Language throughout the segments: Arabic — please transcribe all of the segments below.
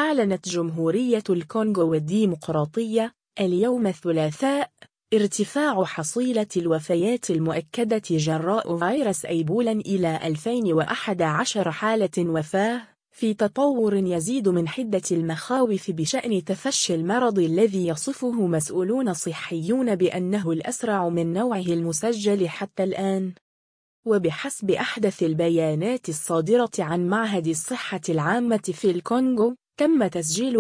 أعلنت جمهورية الكونغو الديمقراطية اليوم الثلاثاء ارتفاع حصيلة الوفيات المؤكدة جراء فيروس إيبولا إلى 2011 حالة وفاة، في تطور يزيد من حدة المخاوف بشأن تفشي المرض الذي يصفه مسؤولون صحيون بأنه الأسرع من نوعه المسجل حتى الآن. وبحسب أحدث البيانات الصادرة عن معهد الصحة العامة في الكونغو، تم تسجيل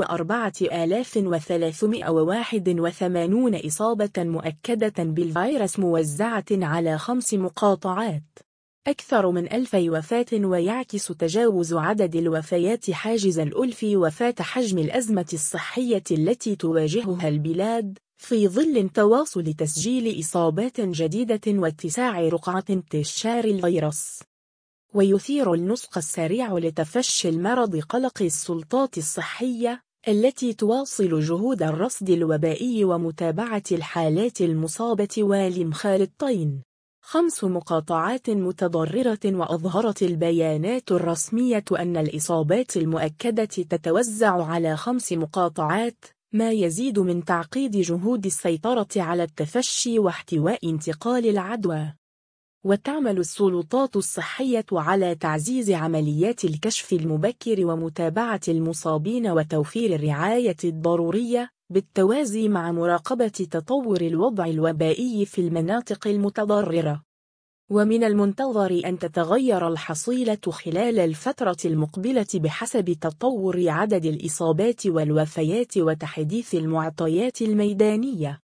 4381 إصابة مؤكدة بالفيروس موزعة على 5 مقاطعات، أكثر من 1000 وفاة، ويعكس تجاوز عدد الوفيات حاجز ال1000 وفاة حجم الأزمة الصحية التي تواجهها البلاد، في ظل تواصل تسجيل إصابات جديدة واتساع رقعة انتشار الفيروس. ويثير النسق السريع لتفشي المرض قلق السلطات الصحية التي تواصل جهود الرصد الوبائي ومتابعة الحالات المصابة والمخالطين. 5 مقاطعات متضررة، وأظهرت البيانات الرسمية أن الإصابات المؤكدة تتوزع على 5 مقاطعات، ما يزيد من تعقيد جهود السيطرة على التفشي واحتواء انتقال العدوى. وتعمل السلطات الصحية على تعزيز عمليات الكشف المبكر ومتابعة المصابين وتوفير الرعاية الضرورية، بالتوازي مع مراقبة تطور الوضع الوبائي في المناطق المتضررة. ومن المنتظر أن تتغير الحصيلة خلال الفترة المقبلة بحسب تطور عدد الإصابات والوفيات وتحديث المعطيات الميدانية.